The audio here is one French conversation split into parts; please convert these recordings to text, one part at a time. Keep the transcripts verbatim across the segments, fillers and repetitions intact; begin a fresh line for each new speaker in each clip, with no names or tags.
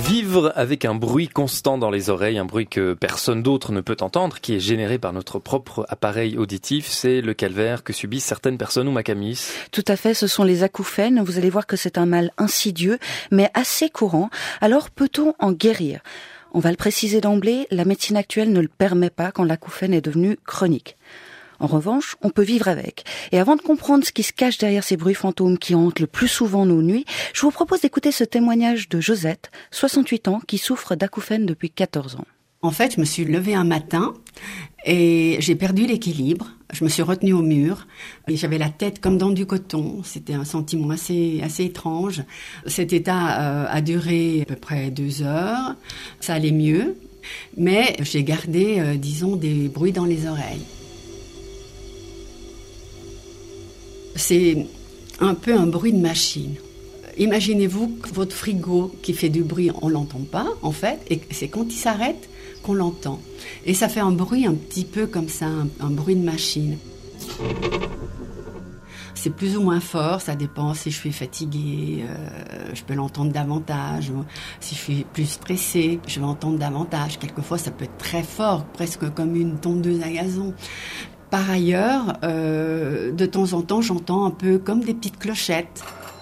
Vivre avec un bruit constant dans les oreilles, un bruit que personne d'autre ne peut entendre, qui est généré par notre propre appareil auditif, c'est le calvaire que subissent certaines personnes, ou Macamis.
Tout à fait, ce sont les acouphènes. Vous allez voir que c'est un mal insidieux, mais assez courant. Alors peut-on en guérir ? On va le préciser d'emblée, la médecine actuelle ne le permet pas quand l'acouphène est devenu chronique. En revanche, on peut vivre avec. Et avant de comprendre ce qui se cache derrière ces bruits fantômes qui hantent le plus souvent nos nuits, je vous propose d'écouter ce témoignage de Josette, soixante-huit ans, qui souffre d'acouphènes depuis quatorze ans.
En fait, je me suis levée un matin et j'ai perdu l'équilibre. Je me suis retenue au mur et j'avais la tête comme dans du coton. C'était un sentiment assez, assez étrange. Cet état euh, a duré à peu près deux heures. Ça allait mieux, mais j'ai gardé, euh, disons, des bruits dans les oreilles. C'est un peu un bruit de machine. Imaginez-vous que votre frigo qui fait du bruit, on l'entend pas, en fait, et c'est quand il s'arrête qu'on l'entend. Et ça fait un bruit un petit peu comme ça, un, un bruit de machine. C'est plus ou moins fort, ça dépend si je suis fatiguée, euh, je peux l'entendre davantage. Si je suis plus stressée, je vais entendre davantage. Quelquefois, ça peut être très fort, presque comme une tondeuse à gazon. Par ailleurs, euh, de temps en temps, j'entends un peu comme des petites clochettes.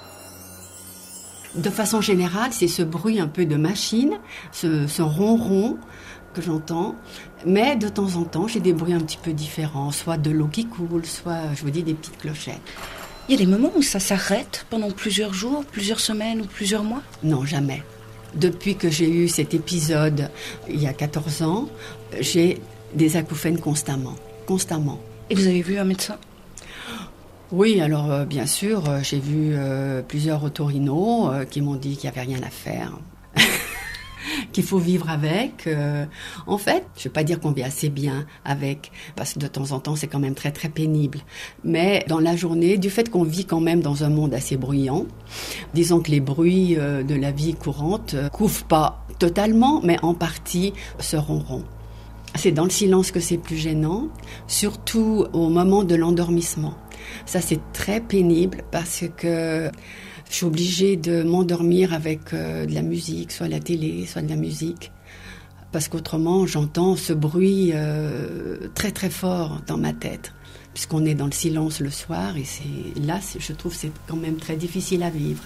De façon générale, c'est ce bruit un peu de machine, ce, ce ronron que j'entends. Mais de temps en temps, j'ai des bruits un petit peu différents, soit de l'eau qui coule, soit, je vous dis, des petites clochettes.
Il y a des moments où ça s'arrête pendant plusieurs jours, plusieurs semaines ou plusieurs mois ?
Non, jamais. Depuis que j'ai eu cet épisode, il y a quatorze ans, j'ai des acouphènes constamment. Constamment.
Et vous avez vu un médecin ?
Oui, alors euh, bien sûr, euh, j'ai vu euh, plusieurs otorhinos euh, qui m'ont dit qu'il n'y avait rien à faire, qu'il faut vivre avec. Euh, en fait, je ne vais pas dire qu'on vit assez bien avec, parce que de temps en temps, c'est quand même très très pénible. Mais dans la journée, du fait qu'on vit quand même dans un monde assez bruyant, disons que les bruits euh, de la vie courante euh, couvrent pas totalement, mais en partie ce ronron. C'est dans le silence que c'est plus gênant, surtout au moment de l'endormissement. Ça, c'est très pénible parce que je suis obligée de m'endormir avec euh, de la musique, soit la télé, soit de la musique. Parce qu'autrement, j'entends ce bruit euh, très très fort dans ma tête. Puisqu'on est dans le silence le soir et c'est, là, c'est, je trouve que c'est quand même très difficile à vivre.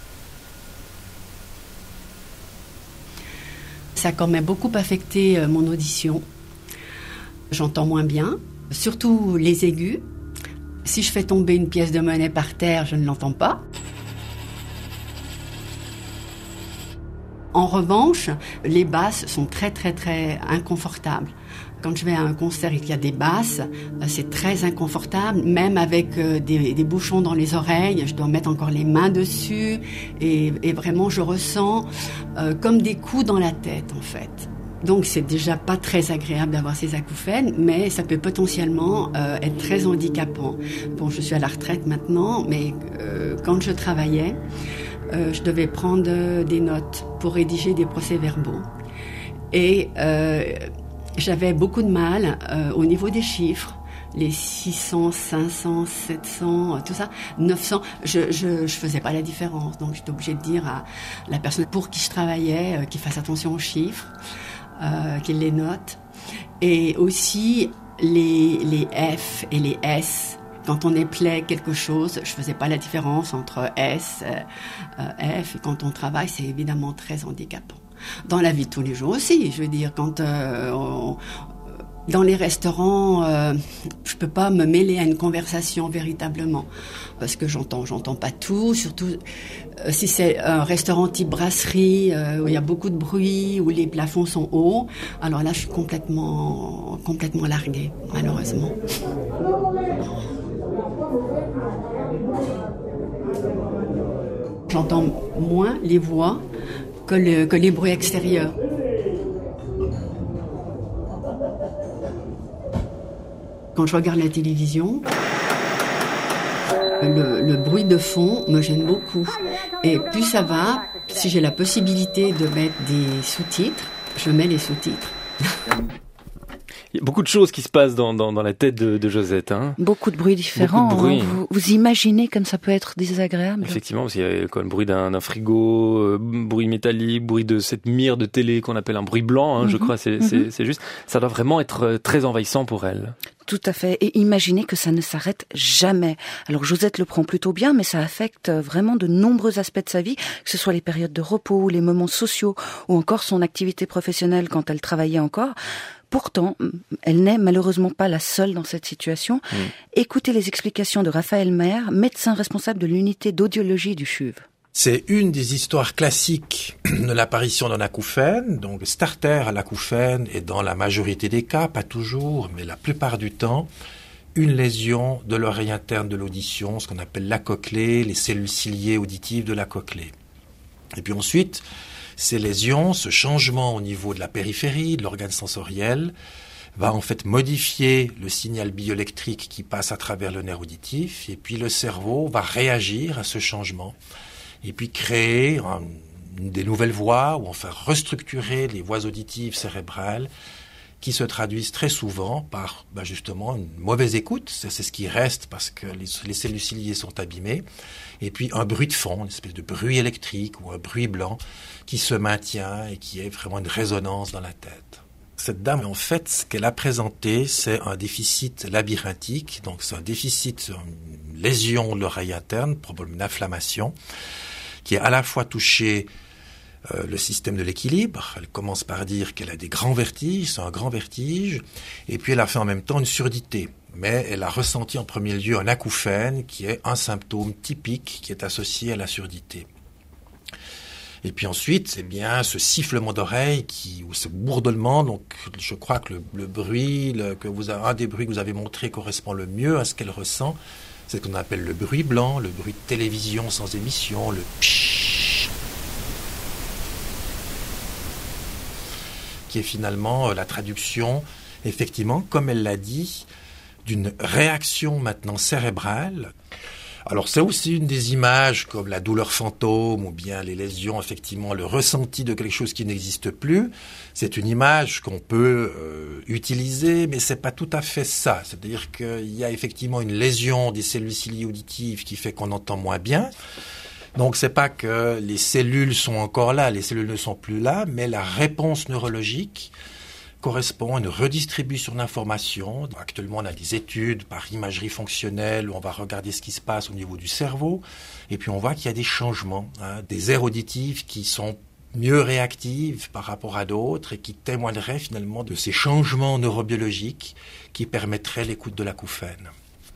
Ça a quand même beaucoup affecté euh, mon audition. J'entends moins bien, surtout les aigus. Si je fais tomber une pièce de monnaie par terre, je ne l'entends pas. En revanche, les basses sont très très très inconfortables. Quand je vais à un concert et qu'il y a des basses, c'est très inconfortable, même avec des, des bouchons dans les oreilles, je dois mettre encore les mains dessus et, et vraiment je ressens euh, comme des coups dans la tête en fait. Donc c'est déjà pas très agréable d'avoir ces acouphènes, mais ça peut potentiellement euh, être très handicapant. Bon, je suis à la retraite maintenant, mais euh, quand je travaillais, euh, je devais prendre des notes pour rédiger des procès-verbaux. Et euh, j'avais beaucoup de mal euh, au niveau des chiffres. Les six cents, cinq cents, sept cents, tout ça, neuf cents, je, je, je faisais pas la différence. Donc j'étais obligée de dire à la personne pour qui je travaillais euh, qu'il fasse attention aux chiffres. Euh, qu'il les note. Et aussi les, les F et les S. Quand on éplait quelque chose, je faisais pas la différence entre S, euh, F. Et quand on travaille, c'est évidemment très handicapant. Dans la vie de tous les jours aussi, je veux dire, quand euh, on, dans les restaurants, euh, je peux pas me mêler à une conversation véritablement parce que j'entends, j'entends pas tout. Surtout euh, si c'est un restaurant type brasserie euh, où il y a beaucoup de bruit, où les plafonds sont hauts. Alors là, je suis complètement, complètement larguée, malheureusement. J'entends moins les voix que, le, que les bruits extérieurs. Quand je regarde la télévision, le, le bruit de fond me gêne beaucoup. Et plus ça va, si j'ai la possibilité de mettre des sous-titres, je mets les sous-titres.
Il y a beaucoup de choses qui se passent dans, dans, dans la tête de, de Josette. Hein.
Beaucoup de bruits différents.
Beaucoup de bruits.
Hein. Vous, vous imaginez comme ça peut être désagréable.
Effectivement, parce qu'il y a quoi, le bruit d'un, d'un frigo, euh, bruit métallique, bruit de cette mire de télé qu'on appelle un bruit blanc, hein, mm-hmm. je crois, c'est, mm-hmm. c'est, c'est juste. Ça doit vraiment être très envahissant pour elle.
Tout à fait. Et imaginez que ça ne s'arrête jamais. Alors Josette le prend plutôt bien, mais ça affecte vraiment de nombreux aspects de sa vie, que ce soit les périodes de repos, les moments sociaux, ou encore son activité professionnelle quand elle travaillait encore. Pourtant, elle n'est malheureusement pas la seule dans cette situation. Mmh. Écoutez les explications de Raphaël Maher, médecin responsable de l'unité d'audiologie du C H U V.
C'est une des histoires classiques de l'apparition d'un acouphène. Donc, starter à l'acouphène est dans la majorité des cas, pas toujours, mais la plupart du temps, une lésion de l'oreille interne de l'audition, ce qu'on appelle la cochlée, les cellules ciliées auditives de la cochlée. Et puis ensuite, ces lésions, ce changement au niveau de la périphérie, de l'organe sensoriel, va en fait modifier le signal bioélectrique qui passe à travers le nerf auditif, et puis le cerveau va réagir à ce changement. Et puis créer un, des nouvelles voies, ou enfin restructurer les voies auditives cérébrales qui se traduisent très souvent par ben justement une mauvaise écoute, c'est, c'est ce qui reste parce que les, les cellules ciliées sont abîmées, et puis un bruit de fond, une espèce de bruit électrique ou un bruit blanc qui se maintient et qui est vraiment une résonance dans la tête. Cette dame, en fait, ce qu'elle a présenté, c'est un déficit labyrinthique, donc c'est un déficit, une lésion de l'oreille interne, probablement une inflammation, qui est à la fois touché euh, le système de l'équilibre. Elle commence par dire qu'elle a des grands vertiges, c'est un grand vertige, et puis elle a fait en même temps une surdité. Mais elle a ressenti en premier lieu un acouphène, qui est un symptôme typique qui est associé à la surdité. Et puis ensuite, c'est bien ce sifflement d'oreille qui, ou ce bourdonnement. Donc, je crois que le, le bruit, le, que vous avez, un des bruits que vous avez montré correspond le mieux à ce qu'elle ressent. C'est ce qu'on appelle le bruit blanc, le bruit de télévision sans émission, le pshhh, qui est finalement la traduction, effectivement, comme elle l'a dit, d'une réaction maintenant cérébrale. Alors c'est aussi une des images comme la douleur fantôme ou bien les lésions, effectivement le ressenti de quelque chose qui n'existe plus. C'est une image qu'on peut euh, utiliser, mais c'est pas tout à fait ça. C'est-à-dire qu'il y a effectivement une lésion des cellules ciliées auditives qui fait qu'on entend moins bien. Donc c'est pas que les cellules sont encore là, les cellules ne sont plus là, mais la réponse neurologique correspond à une redistribution d'informations. Actuellement, on a des études par imagerie fonctionnelle où on va regarder ce qui se passe au niveau du cerveau. Et puis, on voit qu'il y a des changements, hein, des aires auditives qui sont mieux réactives par rapport à d'autres et qui témoigneraient finalement de ces changements neurobiologiques qui permettraient l'écoute de l'acouphène.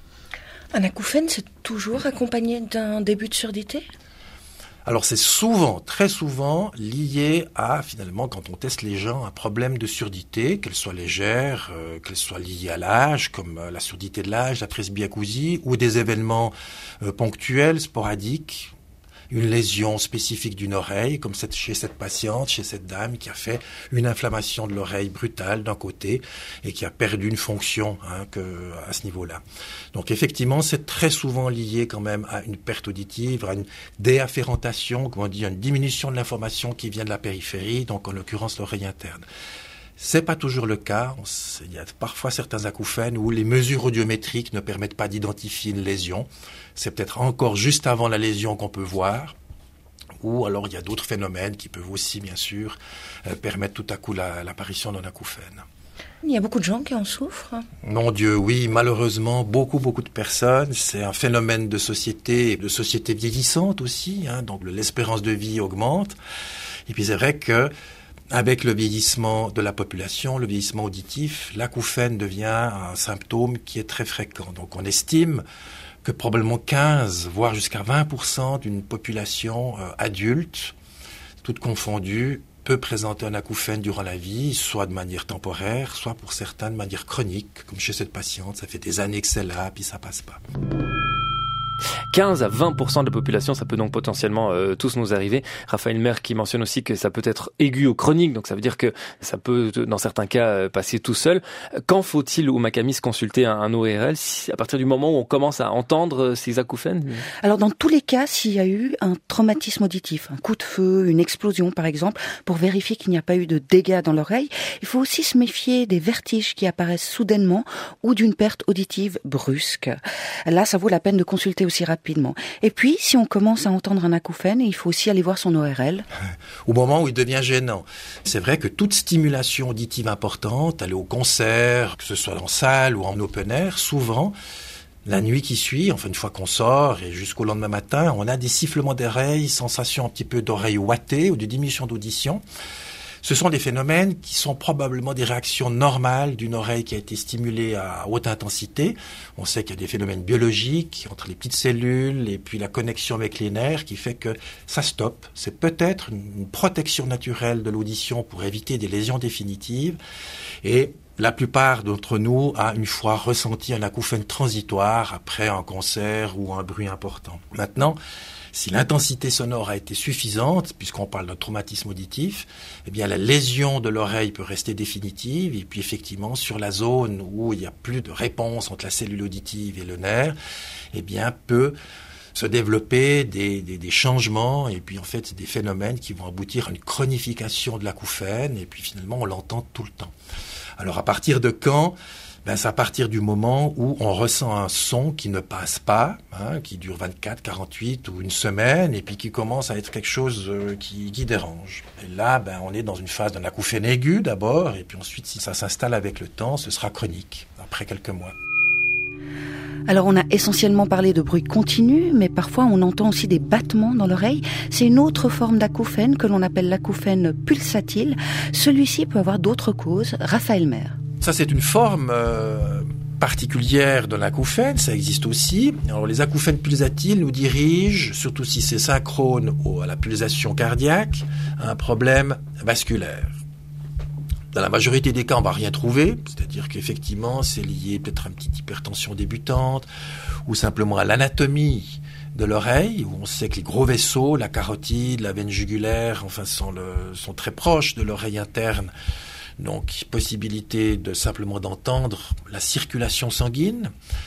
Un acouphène, c'est toujours accompagné d'un début de surdité ?
Alors c'est souvent, très souvent, lié à, finalement, quand on teste les gens, un problème de surdité, qu'elle soit légère, euh, qu'elle soit liée à l'âge, comme euh, la surdité de l'âge, la presbyacousie, ou des événements euh, ponctuels, sporadiques, une lésion spécifique d'une oreille, comme cette, chez cette patiente, chez cette dame qui a fait une inflammation de l'oreille brutale d'un côté et qui a perdu une fonction hein, que, à ce niveau-là. Donc effectivement, c'est très souvent lié quand même à une perte auditive, à une déafférentation, comme on dit, une diminution de l'information qui vient de la périphérie, donc en l'occurrence l'oreille interne. C'est pas toujours le cas. Il y a parfois certains acouphènes où les mesures audiométriques ne permettent pas d'identifier une lésion. C'est peut-être encore juste avant la lésion qu'on peut voir. Ou alors il y a d'autres phénomènes qui peuvent aussi, bien sûr, euh, permettre tout à coup la, l'apparition d'un acouphène.
Il y a beaucoup de gens qui en souffrent.
Mon Dieu, oui, malheureusement, beaucoup, beaucoup de personnes. C'est un phénomène de société, de société vieillissante aussi. Hein, donc l'espérance de vie augmente. Et puis c'est vrai que avec le vieillissement de la population, le vieillissement auditif, l'acouphène devient un symptôme qui est très fréquent. Donc on estime que probablement quinze, voire jusqu'à vingt pour cent d'une population euh, adulte, toute confondue, peut présenter un acouphène durant la vie, soit de manière temporaire, soit pour certains de manière chronique, comme chez cette patiente. Ça fait des années que c'est là, puis ça passe pas.
quinze à vingt pour cent de la population, ça peut donc potentiellement euh, tous nous arriver. Raphaël Maire qui mentionne aussi que ça peut être aigu ou chronique, donc ça veut dire que ça peut, dans certains cas, euh, passer tout seul. Quand faut-il, ou Makamis, consulter un, un O R L si, à partir du moment où on commence à entendre ces acouphènes?
Alors dans tous les cas, s'il y a eu un traumatisme auditif, un coup de feu, une explosion par exemple, pour vérifier qu'il n'y a pas eu de dégâts dans l'oreille, il faut aussi se méfier des vertiges qui apparaissent soudainement ou d'une perte auditive brusque. Là, ça vaut la peine de consulter aussi rapidement. Et puis, si on commence à entendre un acouphène, il faut aussi aller voir son O R L.
Au moment où il devient gênant. C'est vrai que toute stimulation auditive importante, aller au concert, que ce soit en salle ou en open air, souvent, la nuit qui suit, enfin une fois qu'on sort et jusqu'au lendemain matin, on a des sifflements d'oreilles, sensation un petit peu d'oreille ouatée ou de diminution d'audition. Ce sont des phénomènes qui sont probablement des réactions normales d'une oreille qui a été stimulée à haute intensité. On sait qu'il y a des phénomènes biologiques entre les petites cellules et puis la connexion avec les nerfs qui fait que ça stoppe. C'est peut-être une protection naturelle de l'audition pour éviter des lésions définitives. Et la plupart d'entre nous a une fois ressenti un acouphène transitoire après un concert ou un bruit important. Maintenant, si l'intensité sonore a été suffisante, puisqu'on parle d'un traumatisme auditif, eh bien la lésion de l'oreille peut rester définitive. Et puis effectivement, sur la zone où il n'y a plus de réponse entre la cellule auditive et le nerf, eh bien peut se développer des, des, des changements et puis en fait c'est des phénomènes qui vont aboutir à une chronification de l'acouphène et puis finalement on l'entend tout le temps. Alors à partir de quand ? Ben, c'est à partir du moment où on ressent un son qui ne passe pas, hein, qui dure vingt-quatre, quarante-huit ou une semaine, et puis qui commence à être quelque chose euh, qui, qui dérange. Et là, ben, on est dans une phase d'un acouphène aigu d'abord, et puis ensuite, si ça s'installe avec le temps, ce sera chronique, après quelques mois.
Alors on a essentiellement parlé de bruit continu, mais parfois on entend aussi des battements dans l'oreille. C'est une autre forme d'acouphène que l'on appelle l'acouphène pulsatile. Celui-ci peut avoir d'autres causes. Raphaël Maire.
Ça, c'est une forme euh, particulière de l'acouphène, ça existe aussi. Alors, les acouphènes pulsatiles nous dirigent, surtout si c'est synchrone au, à la pulsation cardiaque, à un problème vasculaire. Dans la majorité des cas, on va rien trouver, c'est-à-dire qu'effectivement, c'est lié peut-être à une petite hypertension débutante ou simplement à l'anatomie de l'oreille, où on sait que les gros vaisseaux, la carotide, la veine jugulaire, enfin, sont, le, sont très proches de l'oreille interne. Donc, possibilité de simplement d'entendre la circulation sanguine.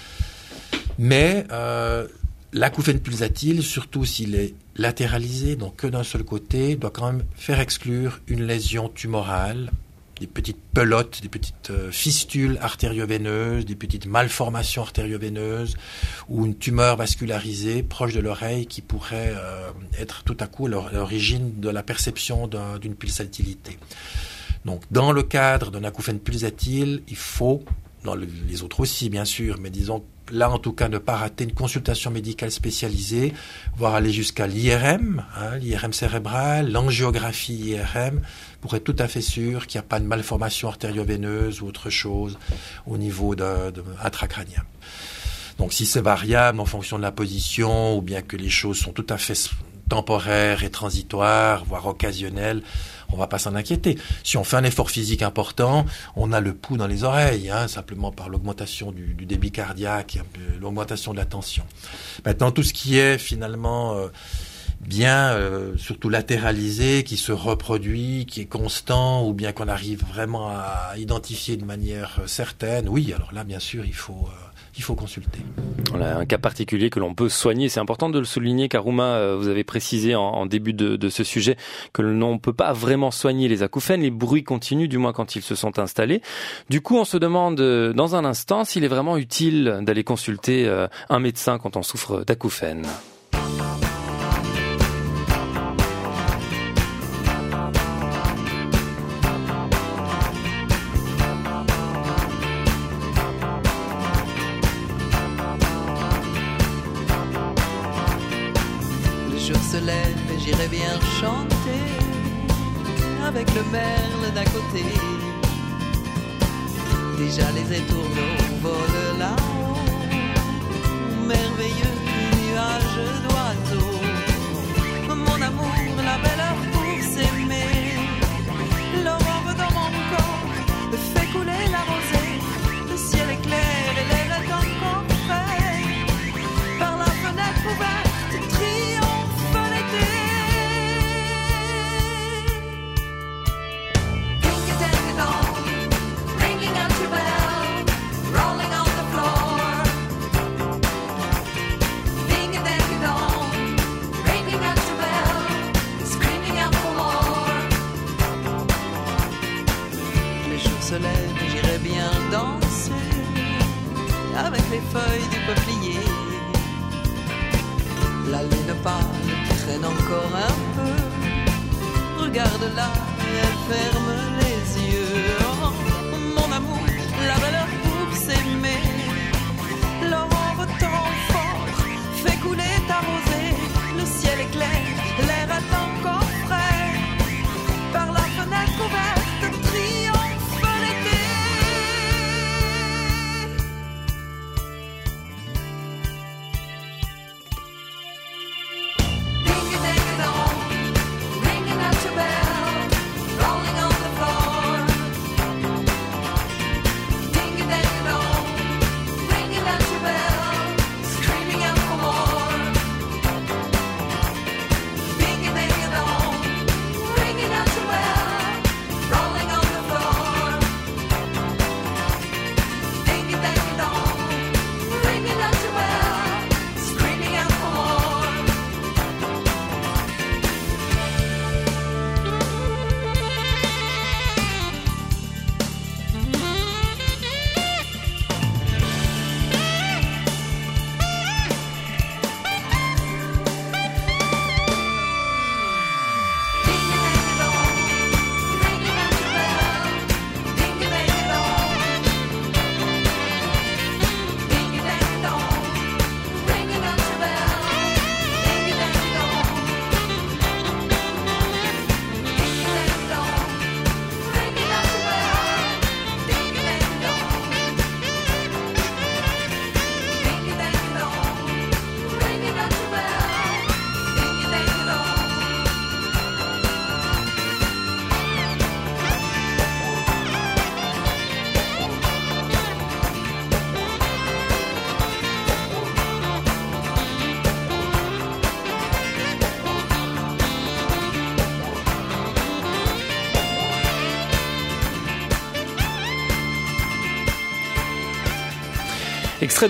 Mais euh, l'acouphène pulsatile, surtout s'il est latéralisé, donc que d'un seul côté, doit quand même faire exclure une lésion tumorale, des petites pelotes, des petites euh, fistules artério-veineuses, des petites malformations artério-veineuses ou une tumeur vascularisée proche de l'oreille qui pourrait euh, être tout à coup l'origine de la perception d'un, d'une pulsatilité. Donc, dans le cadre d'un acouphène pulsatile, il faut, dans le, les autres aussi bien sûr, mais disons là en tout cas ne pas rater une consultation médicale spécialisée, voire aller jusqu'à l'I R M, hein, l'I R M cérébral, l'angiographie I R M, pour être tout à fait sûr qu'il n'y a pas de malformation artério-veineuse ou autre chose au niveau de, de intracrânien. Donc si c'est variable en fonction de la position ou bien que les choses sont tout à fait temporaires et transitoires, voire occasionnelles, on ne va pas s'en inquiéter. Si on fait un effort physique important, on a le pouls dans les oreilles, hein, simplement par l'augmentation du, du débit cardiaque, l'augmentation de la tension. Maintenant, tout ce qui est finalement euh, bien, euh, surtout latéralisé, qui se reproduit, qui est constant, ou bien qu'on arrive vraiment à identifier de manière certaine, oui, alors là, bien sûr, il faut... Euh, il faut consulter.
Voilà, un cas particulier que l'on peut soigner. C'est important de le souligner, Karuma, vous avez précisé en, en début de, de ce sujet que l'on ne peut pas vraiment soigner les acouphènes, les bruits continus, du moins quand ils se sont installés. Du coup, on se demande dans un instant s'il est vraiment utile d'aller consulter un médecin quand on souffre d'acouphènes.
J'irais bien chanter avec le merle d'à côté. Déjà les étourneaux volent là-haut, merveilleux nuage d'oiseaux. Mon amour, la belle heure pour s'aimer. L'aurore dans mon corps fait couler la rosée. Le ciel est clair et l'air est encore frais. Par la fenêtre regarde-la, elle ferme les yeux. Oh, mon amour, la valeur pour s'aimer. L'aurore tant fort fait couler ta rosée. Le ciel est clair, l'air est encore frais. Par la fenêtre ouverte, triomphe l'été. Ding-a-ding-a-dong, ringing out your bell, rolling on the floor. Ding-a-ding-a-dong, ringing out your bell, screaming out for more. Ding-a-ding-a-dong, ringing out your bell, rolling on the floor. Ding-a-ding-a-dong, ringing out your bell, screaming out for more.
Extrait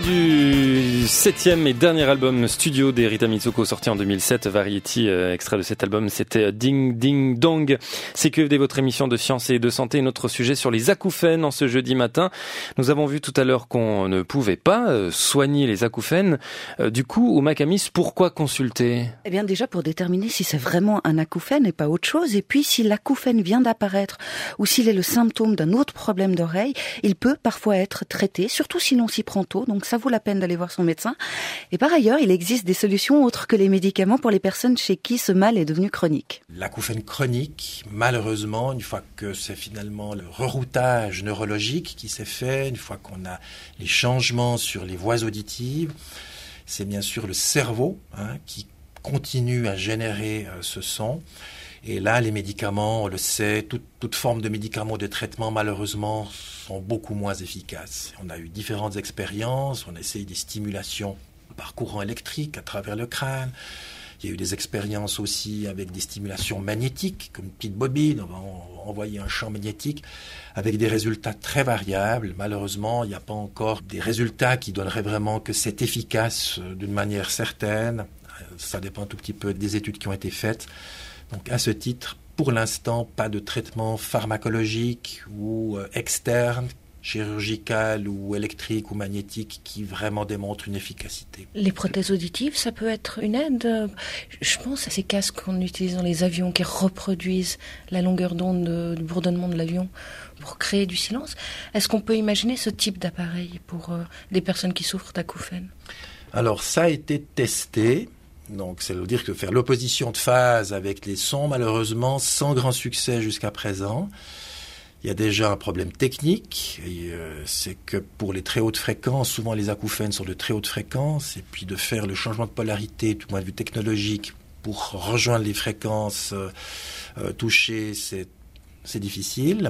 du septième et dernier album studio d'Erita Mitsuko sorti en deux mille sept, Variety, euh, extrait de cet album, c'était Ding Ding Dong. C'est que dès votre émission de science et de santé, notre sujet sur les acouphènes en ce jeudi matin. Nous avons vu tout à l'heure qu'on ne pouvait pas euh, soigner les acouphènes. Euh, du coup, au Macamis, pourquoi consulter ?
Eh bien déjà pour déterminer si c'est vraiment un acouphène et pas autre chose, et puis si l'acouphène vient d'apparaître ou s'il est le symptôme d'un autre problème d'oreille, il peut parfois être traité, surtout si l'on s'y prend tôt, donc ça vaut la peine d'aller voir son médecin. Et par ailleurs, il existe des solutions autres que les médicaments pour les personnes chez qui ce mal est devenu chronique.
L'acouphène chronique, malheureusement, une fois que c'est finalement le reroutage neurologique qui s'est fait, une fois qu'on a les changements sur les voies auditives, c'est bien sûr le cerveau hein, qui continue à générer euh, ce son. Et là, les médicaments, on le sait, toute, toute forme de médicaments de traitement, malheureusement, sont beaucoup moins efficaces. On a eu différentes expériences, on a essayé des stimulations par courant électrique à travers le crâne. Il y a eu des expériences aussi avec des stimulations magnétiques, comme une petite bobine, on va envoyer un champ magnétique, avec des résultats très variables. Malheureusement, il n'y a pas encore des résultats qui donneraient vraiment que c'est efficace d'une manière certaine. Ça dépend un tout petit peu des études qui ont été faites. Donc à ce titre, pour l'instant, pas de traitement pharmacologique ou euh, externe, chirurgical ou électrique ou magnétique qui vraiment démontre une efficacité.
Les prothèses auditives, ça peut être une aide. Je pense à ces casques qu'on utilise dans les avions qui reproduisent la longueur d'onde du bourdonnement de l'avion pour créer du silence. Est-ce qu'on peut imaginer ce type d'appareil pour euh, des personnes qui souffrent d'acouphènes ?
Alors ça a été testé. Donc, ça veut dire que faire l'opposition de phase avec les sons, malheureusement, sans grand succès jusqu'à présent. Il y a déjà un problème technique, et, euh, c'est que pour les très hautes fréquences, souvent les acouphènes sont de très hautes fréquences, et puis de faire le changement de polarité, du point de vue technologique, pour rejoindre les fréquences euh, euh, touchées, c'est, c'est difficile.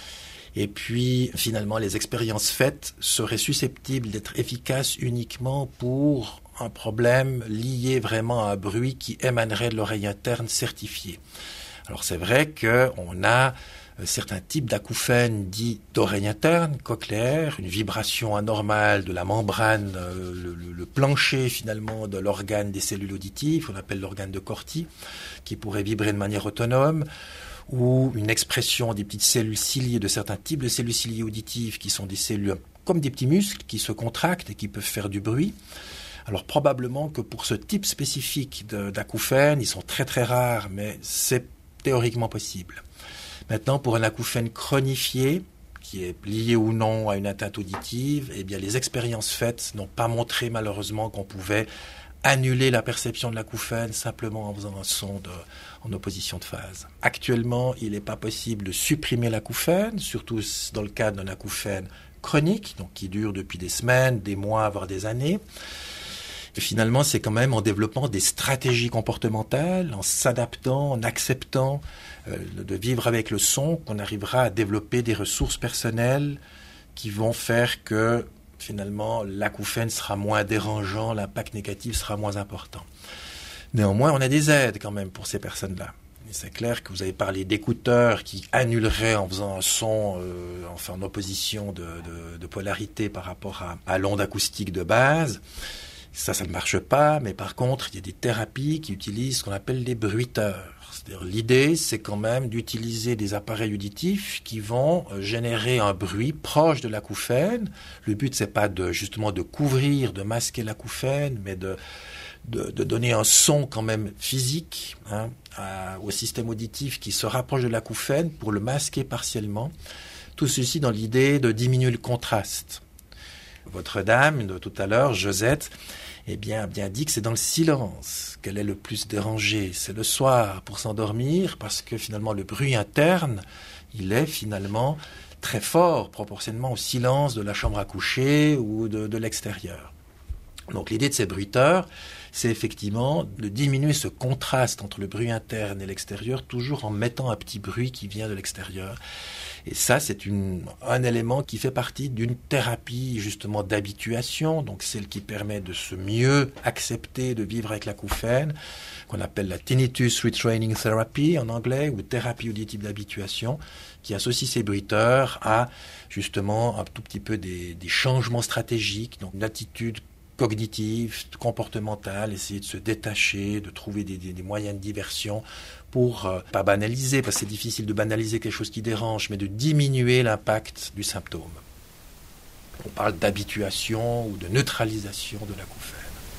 Et puis, finalement, les expériences faites seraient susceptibles d'être efficaces uniquement pour un problème lié vraiment à un bruit qui émanerait de l'oreille interne certifiée. Alors, c'est vrai qu'on a certains types d'acouphènes dits d'oreille interne, cochléaire, une vibration anormale de la membrane, euh, le, le, le plancher finalement de l'organe des cellules auditives, qu'on appelle l'organe de Corti, qui pourrait vibrer de manière autonome, ou une expression des petites cellules ciliées, de certains types de cellules ciliées auditives qui sont des cellules comme des petits muscles qui se contractent et qui peuvent faire du bruit. Alors probablement que pour ce type spécifique de, d'acouphènes, ils sont très très rares, mais c'est théoriquement possible. Maintenant, pour un acouphène chronifié, qui est lié ou non à une atteinte auditive, eh bien, les expériences faites n'ont pas montré malheureusement qu'on pouvait annuler la perception de l'acouphène simplement en faisant un son de, en opposition de phase. Actuellement, il n'est pas possible de supprimer l'acouphène, surtout dans le cadre d'un acouphène chronique, donc qui dure depuis des semaines, des mois, voire des années. Et finalement, c'est quand même en développant des stratégies comportementales, en s'adaptant, en acceptant euh, de vivre avec le son, qu'on arrivera à développer des ressources personnelles qui vont faire que finalement l'acouphène sera moins dérangeant, l'impact négatif sera moins important. Néanmoins, on a des aides quand même pour ces personnes-là. Et c'est clair que vous avez parlé d'écouteurs qui annuleraient en faisant un son euh, enfin en opposition de, de, de polarité par rapport à, à l'onde acoustique de base. Ça, ça ne marche pas, mais par contre, il y a des thérapies qui utilisent ce qu'on appelle les bruiteurs. C'est-à-dire, l'idée, c'est quand même d'utiliser des appareils auditifs qui vont générer un bruit proche de l'acouphène. Le but, c'est pas de, justement, de couvrir, de masquer l'acouphène, mais de, de, de donner un son quand même physique, hein, à, au système auditif qui se rapproche de l'acouphène pour le masquer partiellement. Tout ceci dans l'idée de diminuer le contraste. Votre dame de tout à l'heure, Josette, eh bien, a bien dit que c'est dans le silence qu'elle est le plus dérangée. C'est le soir pour s'endormir parce que finalement le bruit interne, il est finalement très fort proportionnellement au silence de la chambre à coucher ou de, de l'extérieur. Donc l'idée de ces bruiteurs, c'est effectivement de diminuer ce contraste entre le bruit interne et l'extérieur, toujours en mettant un petit bruit qui vient de l'extérieur. Et ça, c'est une, un élément qui fait partie d'une thérapie justement d'habituation, donc celle qui permet de se mieux accepter de vivre avec l'acouphène, qu'on appelle la Tinnitus Retraining Therapy en anglais, ou thérapie auditive d'habituation, qui associe ces bruiteurs à justement un tout petit peu des, des changements stratégiques, donc d'attitude cognitive, comportementale, essayer de se détacher, de trouver des, des, des moyens de diversion pour, euh, pas banaliser, parce que c'est difficile de banaliser quelque chose qui dérange, mais de diminuer l'impact du symptôme. On parle d'habituation ou de neutralisation de l'acouphène.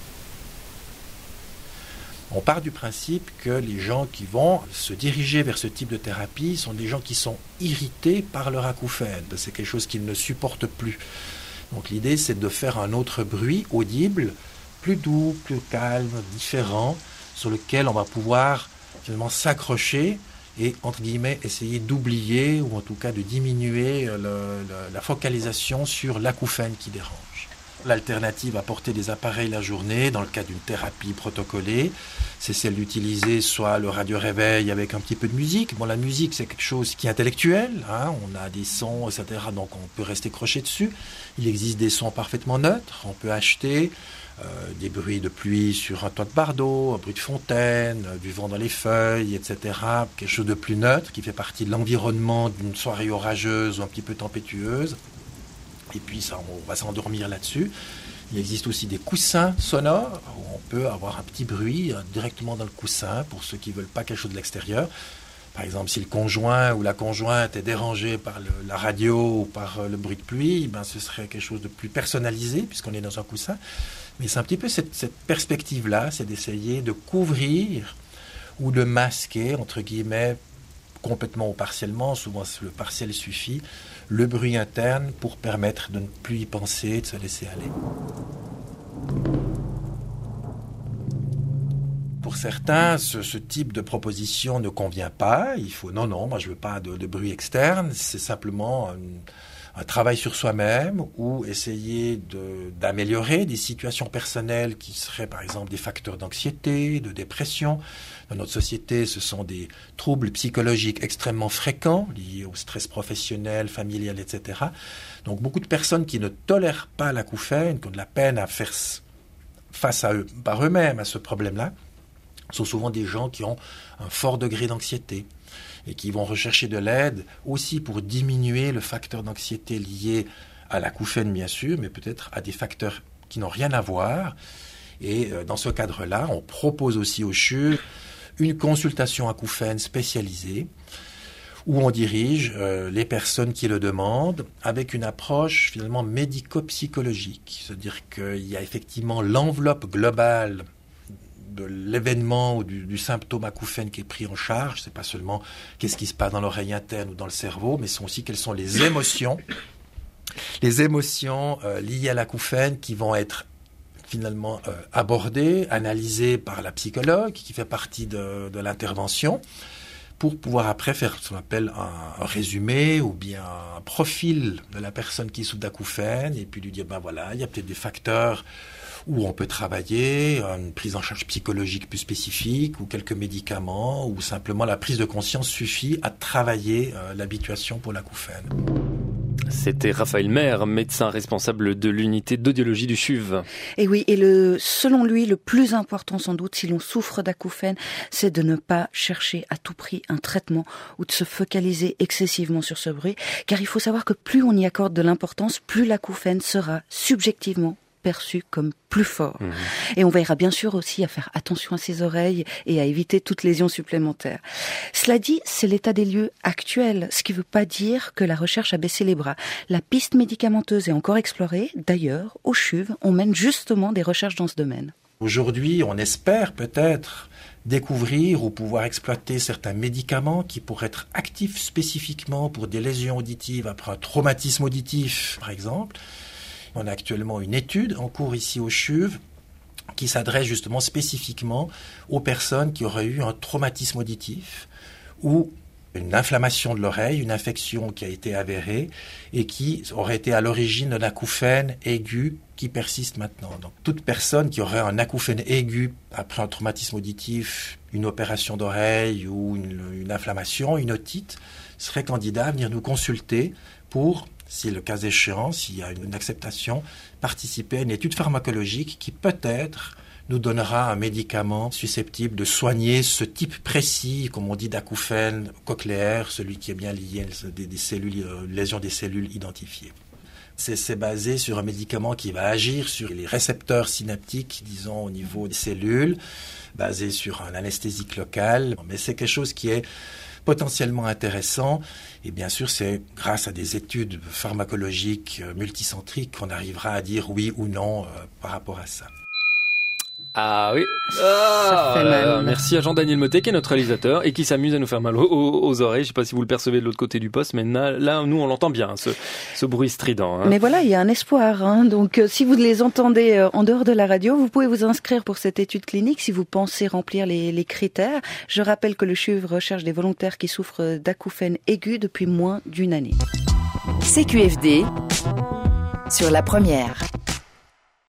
On part du principe que les gens qui vont se diriger vers ce type de thérapie sont des gens qui sont irrités par leur acouphène. C'est quelque chose qu'ils ne supportent plus. Donc l'idée, c'est de faire un autre bruit audible, plus doux, plus calme, différent, sur lequel on va pouvoir finalement s'accrocher et, entre guillemets, essayer d'oublier ou en tout cas de diminuer le, le, la focalisation sur l'acouphène qui dérange. L'alternative à porter des appareils la journée, dans le cas d'une thérapie protocolée, c'est celle d'utiliser soit le radio-réveil avec un petit peu de musique. Bon, la musique, c'est quelque chose qui est intellectuel, hein, on a des sons, et cetera, donc on peut rester croché dessus. Il existe des sons parfaitement neutres, on peut acheter euh, des bruits de pluie sur un toit de bardeau, un bruit de fontaine, euh, du vent dans les feuilles, et cetera. Quelque chose de plus neutre, qui fait partie de l'environnement d'une soirée orageuse ou un petit peu tempétueuse. Et puis ça, on va s'endormir là-dessus. Il existe aussi des coussins sonores où on peut avoir un petit bruit euh, directement dans le coussin pour ceux qui ne veulent pas quelque chose de l'extérieur. Par exemple, si le conjoint ou la conjointe est dérangé par le, la radio ou par euh, le bruit de pluie, ben, ce serait quelque chose de plus personnalisé puisqu'on est dans un coussin. Mais c'est un petit peu cette, cette perspective-là, c'est d'essayer de couvrir ou de masquer, entre guillemets, complètement ou partiellement, souvent le partiel suffit, le bruit interne pour permettre de ne plus y penser, de se laisser aller. Pour certains, ce, ce type de proposition ne convient pas. Il faut, non, non, moi je veux pas de, de bruit externe. C'est simplement un, un travail sur soi-même ou essayer de, d'améliorer des situations personnelles qui seraient par exemple des facteurs d'anxiété, de dépression. Dans notre société, ce sont des troubles psychologiques extrêmement fréquents, liés au stress professionnel, familial, et cetera. Donc beaucoup de personnes qui ne tolèrent pas l'acouphène, qui ont de la peine à faire face à eux, par eux-mêmes à ce problème-là, sont souvent des gens qui ont un fort degré d'anxiété et qui vont rechercher de l'aide aussi pour diminuer le facteur d'anxiété lié à l'acouphène, bien sûr, mais peut-être à des facteurs qui n'ont rien à voir. Et dans ce cadre-là, on propose aussi au C H U une consultation acouphène spécialisée où on dirige euh, les personnes qui le demandent avec une approche finalement médico-psychologique. C'est-à-dire qu'il y a effectivement l'enveloppe globale de l'événement ou du, du symptôme acouphène qui est pris en charge. C'est pas seulement qu'est-ce qui se passe dans l'oreille interne ou dans le cerveau, mais sont aussi quelles sont les émotions, les émotions euh, liées à l'acouphène qui vont être finalement euh, abordées, analysées par la psychologue qui fait partie de, de l'intervention, pour pouvoir après faire ce qu'on appelle un, un résumé ou bien un profil de la personne qui souffre d'acouphènes et puis lui dire, ben voilà, il y a peut-être des facteurs où on peut travailler, une prise en charge psychologique plus spécifique ou quelques médicaments ou simplement la prise de conscience suffit à travailler euh, l'habituation pour l'acouphène.
C'était Raphaël Maire, médecin responsable de l'unité d'audiologie du C H U V.
Et oui, et le, selon lui, le plus important sans doute, si l'on souffre d'acouphènes, c'est de ne pas chercher à tout prix un traitement ou de se focaliser excessivement sur ce bruit, car il faut savoir que plus on y accorde de l'importance, plus l'acouphène sera subjectivement perçu comme plus fort. Mmh. Et on veillera bien sûr aussi à faire attention à ses oreilles et à éviter toute lésion supplémentaire. Cela dit, c'est l'état des lieux actuel, ce qui ne veut pas dire que la recherche a baissé les bras. La piste médicamenteuse est encore explorée. D'ailleurs, au C H U V, on mène justement des recherches dans ce domaine.
Aujourd'hui, on espère peut-être découvrir ou pouvoir exploiter certains médicaments qui pourraient être actifs spécifiquement pour des lésions auditives après un traumatisme auditif, par exemple. On a actuellement une étude en cours ici au C H U V qui s'adresse justement spécifiquement aux personnes qui auraient eu un traumatisme auditif ou une inflammation de l'oreille, une infection qui a été avérée et qui aurait été à l'origine d'un acouphène aigu qui persiste maintenant. Donc toute personne qui aurait un acouphène aigu après un traumatisme auditif, une opération d'oreille ou une, une inflammation, une otite, serait candidat à venir nous consulter pour, si le cas échéant, s'il y a une acceptation, participer à une étude pharmacologique qui peut-être nous donnera un médicament susceptible de soigner ce type précis, comme on dit, d'acouphène cochléaire, celui qui est bien lié à des, des cellules, euh, lésions des cellules identifiées. C'est, c'est basé sur un médicament qui va agir sur les récepteurs synaptiques, disons, au niveau des cellules, basé sur une anesthésique locale, mais c'est quelque chose qui est potentiellement intéressant. Et bien sûr, c'est grâce à des études pharmacologiques multicentriques qu'on arrivera à dire oui ou non euh, par rapport à ça.
Ah oui. Ah,
ça fait mal.
Euh, merci à Jean-Daniel Motet qui est notre réalisateur et qui s'amuse à nous faire mal aux, aux, aux oreilles. Je sais pas si vous le percevez de l'autre côté du poste, mais là, là nous, on l'entend bien, ce, ce bruit strident. Hein.
Mais voilà, il y a un espoir. Hein. Donc, euh, si vous les entendez euh, en dehors de la radio, vous pouvez vous inscrire pour cette étude clinique si vous pensez remplir les, les critères. Je rappelle que le C H U V recherche des volontaires qui souffrent d'acouphènes aigus depuis moins d'une année.
C Q F D sur la première.